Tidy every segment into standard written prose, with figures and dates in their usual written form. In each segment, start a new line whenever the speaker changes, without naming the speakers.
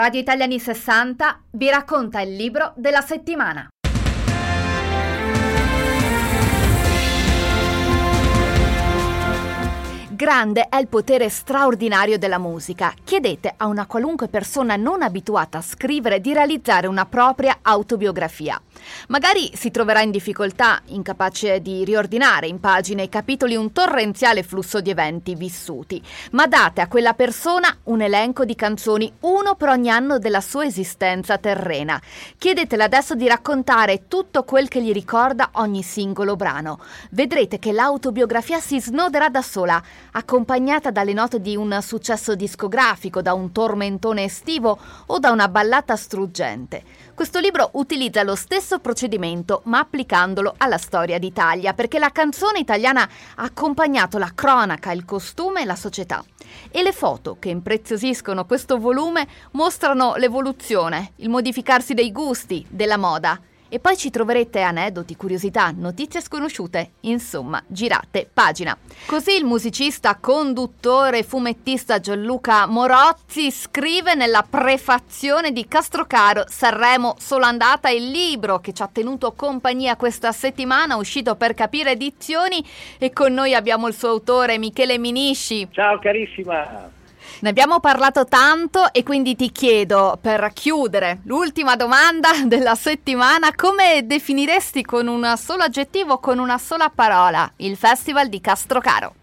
Radio Italiani 60 vi racconta il libro della settimana. Grande è il potere straordinario della musica. Chiedete a una qualunque persona non abituata a scrivere di realizzare una propria autobiografia. Magari si troverà in difficoltà, incapace di riordinare in pagine e capitoli un torrenziale flusso di eventi vissuti, ma date a quella persona un elenco di canzoni, uno per ogni anno della sua esistenza terrena. Chiedetele adesso di raccontare tutto quel che gli ricorda ogni singolo brano. Vedrete che l'autobiografia si snoderà da sola, accompagnata dalle note di un successo discografico, da un tormentone estivo o da una ballata struggente. Questo libro utilizza lo stesso procedimento, ma applicandolo alla storia d'Italia, perché la canzone italiana ha accompagnato la cronaca, il costume e la società. E le foto che impreziosiscono questo volume mostrano l'evoluzione, il modificarsi dei gusti, della moda. E poi ci troverete aneddoti, curiosità, notizie sconosciute, insomma, girate pagina. Così il musicista, conduttore e fumettista Gianluca Morozzi scrive nella prefazione di Castrocaro Sanremo Solo Andata, il libro che ci ha tenuto compagnia questa settimana, uscito per Capire Edizioni, e con noi abbiamo il suo autore Michele Minisci.
Ciao carissima!
Ne abbiamo parlato tanto e quindi ti chiedo, per chiudere, l'ultima domanda della settimana: come definiresti con un solo aggettivo, con una sola parola, il Festival di Castrocaro?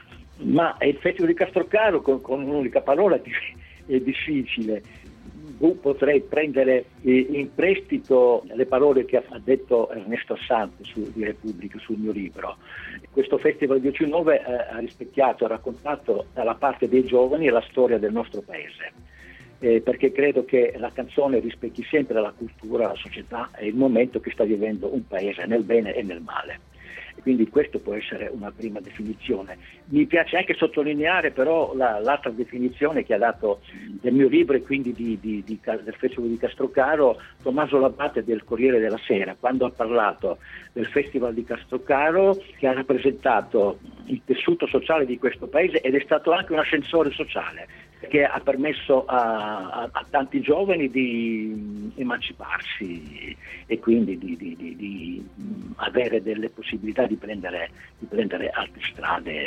Ma il Festival di Castrocaro con un'unica parola è difficile. Potrei prendere in prestito le parole che ha detto Ernesto Assante di Repubblica sul mio libro. Questo Festival di 19 ha rispecchiato, ha raccontato dalla parte dei giovani la storia del nostro paese, perché credo che la canzone rispecchi sempre la cultura, la società e il momento che sta vivendo un paese, nel bene e nel male. Quindi questo può essere una prima definizione. Mi piace anche sottolineare però l'altra definizione che ha dato del mio libro e quindi del Festival di Castrocaro Tommaso Labate del Corriere della Sera, quando ha parlato del Festival di Castrocaro, che ha rappresentato il tessuto sociale di questo paese ed è stato anche un ascensore sociale, che ha permesso a tanti giovani di emanciparsi e quindi di avere delle possibilità di prendere altre strade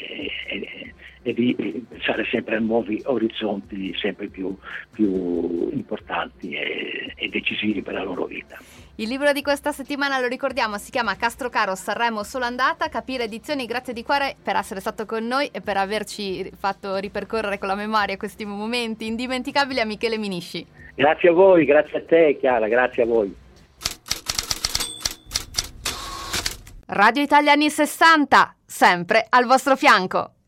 e di pensare sempre a nuovi orizzonti sempre più importanti e decisivi per la loro vita.
Il libro di questa settimana, lo ricordiamo, si chiama Castrocaro Sanremo Solo Andata. Capire Edizioni, grazie di cuore per essere stato con noi e per averci fatto ripercorrere con la memoria questi momenti indimenticabili a Michele Minisci.
Grazie a voi, grazie a te Chiara, grazie a voi.
Radio Italiani 60, sempre al vostro fianco.